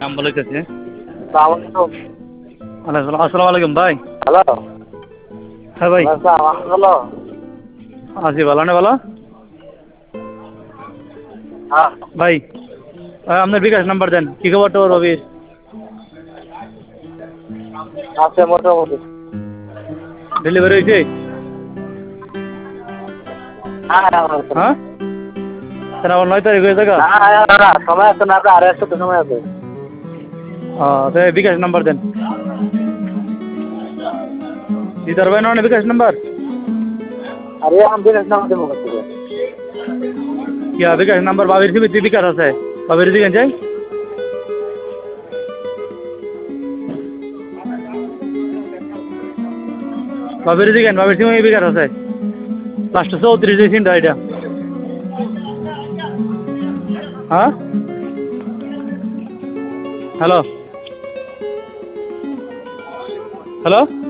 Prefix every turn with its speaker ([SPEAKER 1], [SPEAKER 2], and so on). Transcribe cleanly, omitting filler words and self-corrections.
[SPEAKER 1] নাম বলেছে।
[SPEAKER 2] আসসালামু
[SPEAKER 1] আসসালামু আলাইকুম ভাই।
[SPEAKER 2] হ্যালো।
[SPEAKER 1] হ্যাঁ ভাই,
[SPEAKER 2] হ্যালো।
[SPEAKER 1] আছি ভালো না ভালো
[SPEAKER 2] হ্যাঁ,
[SPEAKER 1] ভাই। আপনার বিকাশ নাম্বার দেন, কি খবর তো রবির?
[SPEAKER 2] আছে মোটামুটি।
[SPEAKER 1] ডেলিভারি হয়েছে?
[SPEAKER 2] হ্যাঁ,
[SPEAKER 1] হ্যাঁ, তাহলে আমার 9 তারিখ হয়ে থাকা।
[SPEAKER 2] সময় আছে না, আরে একটু সময় আছে।
[SPEAKER 1] বিকাশ নাম্বার দেন। দিদার ভাই না বিকাশ নাম্বার?
[SPEAKER 2] আরে আমি বিকাশ নাম্বার দেবো কোথা থেকে?
[SPEAKER 1] क्या विकास नंबर बाबीर से भी विकास আছে বাবির দিকে যাই। বাবির দিকে বাবির সিমে বিকাশ আছে লাস্ট 34 দিন রাইডা। হ্যাঁ, হ্যালো হ্যালো।